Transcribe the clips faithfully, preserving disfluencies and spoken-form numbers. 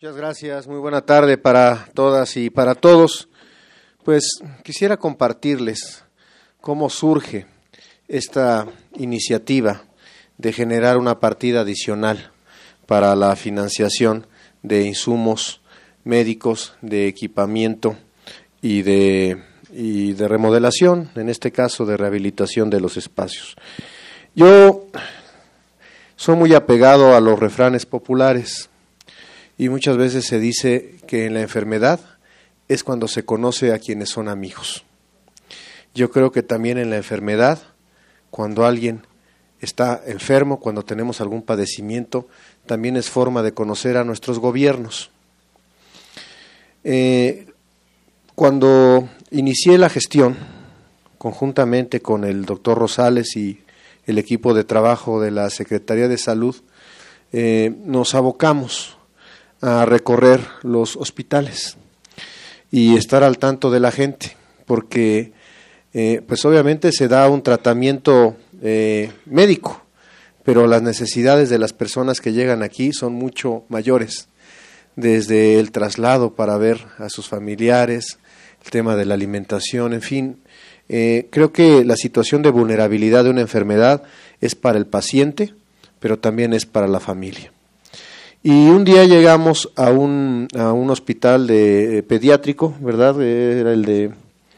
Muchas gracias, muy buena tarde para todas y para todos. Pues quisiera compartirles cómo surge esta iniciativa de generar una partida adicional para la financiación de insumos médicos, de equipamiento y de, y de remodelación, en este caso de rehabilitación de los espacios. Yo soy muy apegado a los refranes populares. Y muchas veces se dice que en la enfermedad es cuando se conoce a quienes son amigos. Yo creo que también en la enfermedad, cuando alguien está enfermo, cuando tenemos algún padecimiento, también es forma de conocer a nuestros gobiernos. Eh, cuando inicié la gestión, conjuntamente con el doctor Rosales y el equipo de trabajo de la Secretaría de Salud, eh, nos abocamos a recorrer los hospitales y estar al tanto de la gente, porque eh, pues obviamente se da un tratamiento eh, médico, pero las necesidades de las personas que llegan aquí son mucho mayores, desde el traslado para ver a sus familiares, el tema de la alimentación, en fin. Eh, creo que la situación de vulnerabilidad de una enfermedad es para el paciente, pero también es para la familia. Y un día llegamos a un a un hospital de eh, pediátrico, ¿verdad? Era el de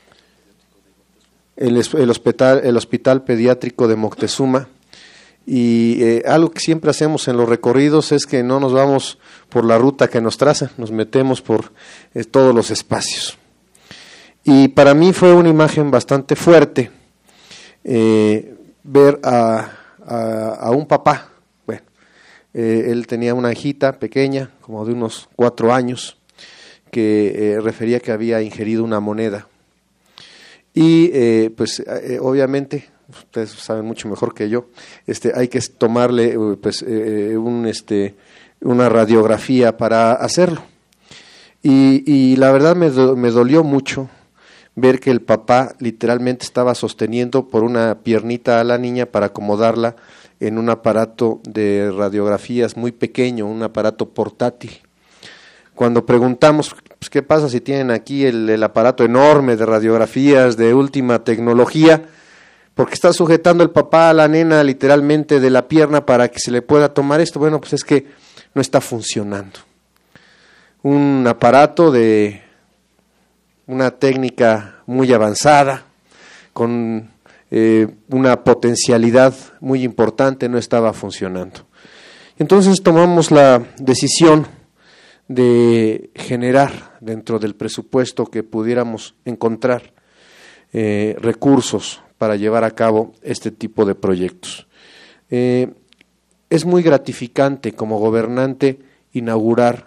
el, el hospital el hospital pediátrico de Moctezuma. Y eh, algo que siempre hacemos en los recorridos es que no nos vamos por la ruta que nos trazan, nos metemos por eh, todos los espacios. Y para mí fue una imagen bastante fuerte eh, ver a, a, a un papá. Eh, él tenía una hijita pequeña, como de unos cuatro años, que eh, refería que había ingerido una moneda. Y eh, pues eh, obviamente, ustedes saben mucho mejor que yo, este, hay que tomarle pues eh, un, este, una radiografía para hacerlo. Y, y la verdad me, do, me dolió mucho ver que el papá literalmente estaba sosteniendo por una piernita a la niña para acomodarla en un aparato de radiografías muy pequeño, un aparato portátil. Cuando preguntamos, pues, ¿qué pasa si tienen aquí el, el aparato enorme de radiografías de última tecnología? Porque está sujetando el papá a la nena literalmente de la pierna para que se le pueda tomar esto. Bueno, pues es que no está funcionando. Un aparato de una técnica muy avanzada, con Eh, una potencialidad muy importante, no estaba funcionando. Entonces tomamos la decisión de generar dentro del presupuesto que pudiéramos encontrar eh, recursos para llevar a cabo este tipo de proyectos. Eh, es muy gratificante como gobernante inaugurar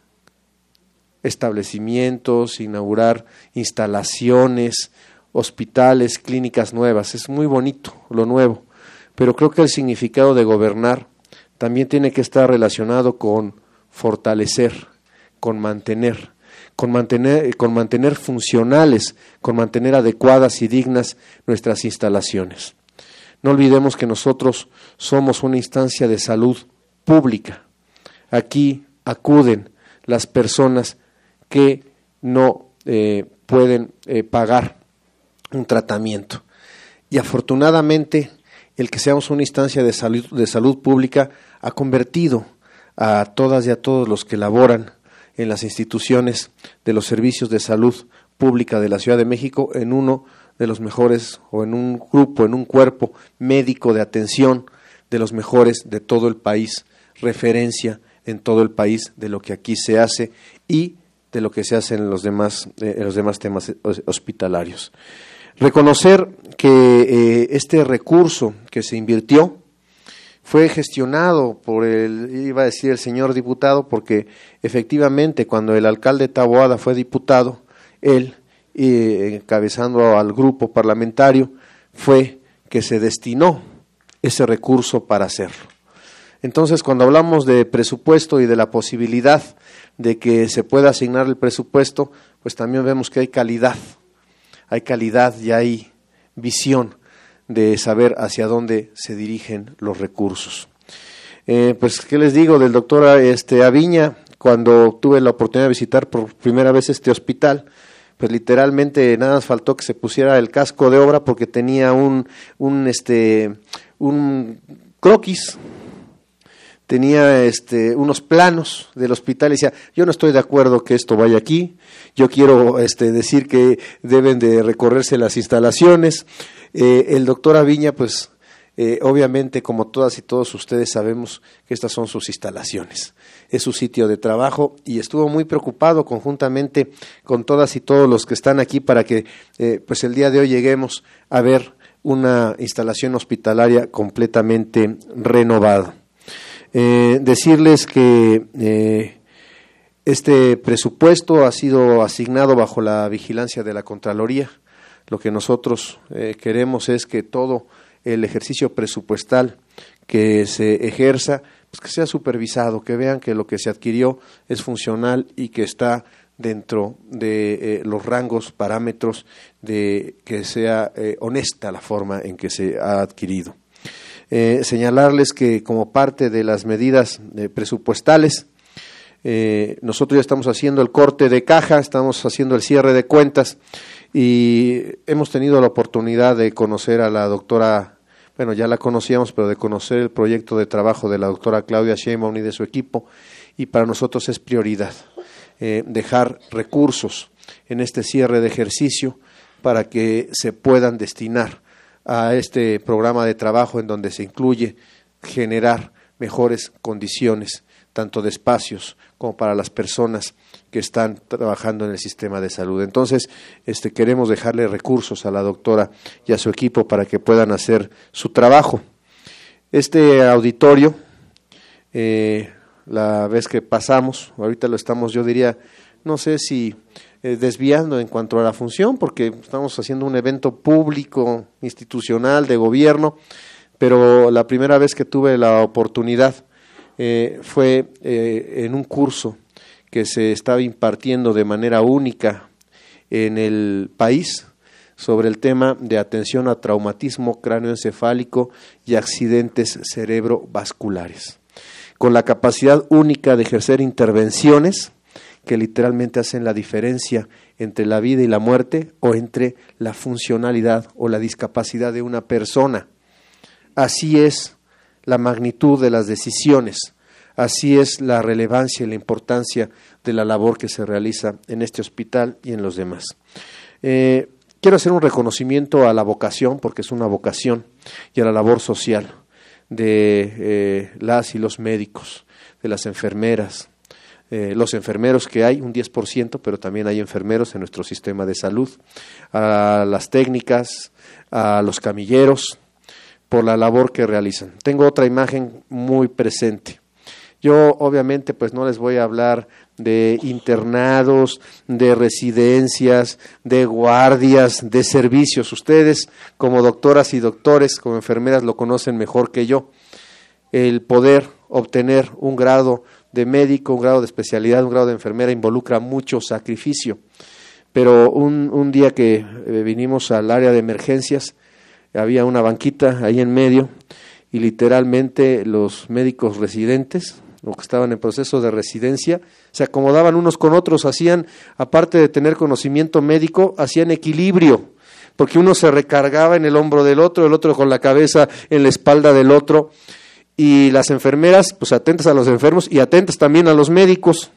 establecimientos, inaugurar instalaciones, hospitales, clínicas nuevas. Es muy bonito lo nuevo, pero creo que el significado de gobernar también tiene que estar relacionado con fortalecer, con mantener, con mantener, con mantener funcionales, con mantener adecuadas y dignas nuestras instalaciones. No olvidemos que nosotros somos una instancia de salud pública. Aquí acuden las personas que no eh, pueden eh, pagar un tratamiento. Y afortunadamente el que seamos una instancia de salud, de salud pública ha convertido a todas y a todos los que laboran en las instituciones de los servicios de salud pública de la Ciudad de México en uno de los mejores, o en un grupo, en un cuerpo médico de atención de los mejores de todo el país, referencia en todo el país de lo que aquí se hace y de lo que se hace en los demás, eh, en los demás temas hospitalarios. Reconocer que eh, este recurso que se invirtió fue gestionado por el, iba a decir el señor diputado, porque efectivamente cuando el alcalde Taboada fue diputado, él, eh, encabezando al grupo parlamentario, fue que se destinó ese recurso para hacerlo. Entonces, cuando hablamos de presupuesto y de la posibilidad de que se pueda asignar el presupuesto, pues también vemos que hay calidad. Hay calidad y hay visión de saber hacia dónde se dirigen los recursos. Eh, pues, ¿qué les digo del doctor este, Aviña? cuando tuve la oportunidad de visitar por primera vez este hospital, pues literalmente nada más faltó que se pusiera el casco de obra porque tenía un, un, este, un croquis, tenía este, unos planos del hospital y decía, yo no estoy de acuerdo que esto vaya aquí, yo quiero este, decir que deben de recorrerse las instalaciones. Eh, el doctor Aviña, pues eh, obviamente como todas y todos ustedes sabemos que estas son sus instalaciones, es su sitio de trabajo y estuvo muy preocupado conjuntamente con todas y todos los que están aquí para que eh, pues el día de hoy lleguemos a ver una instalación hospitalaria completamente renovada. Eh, decirles que eh, este presupuesto ha sido asignado bajo la vigilancia de la Contraloría. Lo que nosotros eh, queremos es que todo el ejercicio presupuestal que se ejerza, pues que sea supervisado, que vean que lo que se adquirió es funcional y que está dentro de eh, los rangos, parámetros de que sea eh, honesta la forma en que se ha adquirido. Eh, señalarles que como parte de las medidas eh, presupuestales, eh, nosotros ya estamos haciendo el corte de caja, estamos haciendo el cierre de cuentas y hemos tenido la oportunidad de conocer a la doctora, bueno, ya la conocíamos, pero de conocer el proyecto de trabajo de la doctora Claudia Sheinbaum y de su equipo, y para nosotros es prioridad eh, dejar recursos en este cierre de ejercicio para que se puedan destinar a este programa de trabajo en donde se incluye generar mejores condiciones, tanto de espacios como para las personas que están trabajando en el sistema de salud. Entonces, este, queremos dejarle recursos a la doctora y a su equipo para que puedan hacer su trabajo. Este auditorio, eh, la vez que pasamos, ahorita lo estamos, yo diría, no sé si eh, desviando en cuanto a la función, porque estamos haciendo un evento público, institucional, de gobierno, pero la primera vez que tuve la oportunidad eh, fue eh, en un curso que se estaba impartiendo de manera única en el país sobre el tema de atención a traumatismo cráneoencefálico y accidentes cerebrovasculares, con la capacidad única de ejercer intervenciones que literalmente hacen la diferencia entre la vida y la muerte o entre la funcionalidad o la discapacidad de una persona. Así es la magnitud de las decisiones, así es la relevancia y la importancia de la labor que se realiza en este hospital y en los demás. Eh, quiero hacer un reconocimiento a la vocación, porque es una vocación, y a la labor social de eh, las y los médicos, de las enfermeras, eh, los enfermeros que hay, un diez por ciento, pero también hay enfermeros en nuestro sistema de salud, a las técnicas, a los camilleros, por la labor que realizan. Tengo otra imagen muy presente. Yo obviamente pues no les voy a hablar de internados, de residencias, de guardias, de servicios. Ustedes como doctoras y doctores, como enfermeras lo conocen mejor que yo. El poder obtener un grado de médico, un grado de especialidad, un grado de enfermera involucra mucho sacrificio. Pero un, un día que eh, vinimos al área de emergencias, había una banquita ahí en medio y literalmente los médicos residentes, o que estaban en proceso de residencia, se acomodaban unos con otros, hacían, aparte de tener conocimiento médico, hacían equilibrio, porque uno se recargaba en el hombro del otro, el otro con la cabeza en la espalda del otro, y las enfermeras, pues atentas a los enfermos y atentas también a los médicos.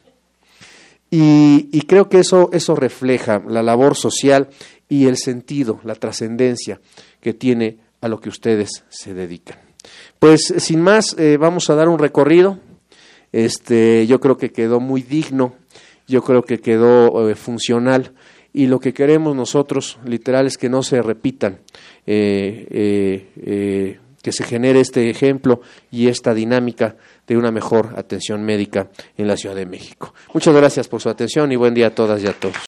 Y, y creo que eso, eso refleja la labor social y el sentido, la trascendencia que tiene a lo que ustedes se dedican. Pues sin más, eh, vamos a dar un recorrido. Este, yo creo que quedó muy digno, yo creo que quedó eh, funcional, y lo que queremos nosotros, literal, es que no se repitan, eh, eh, eh, que se genere este ejemplo y esta dinámica de una mejor atención médica en la Ciudad de México. Muchas gracias por su atención y buen día a todas y a todos.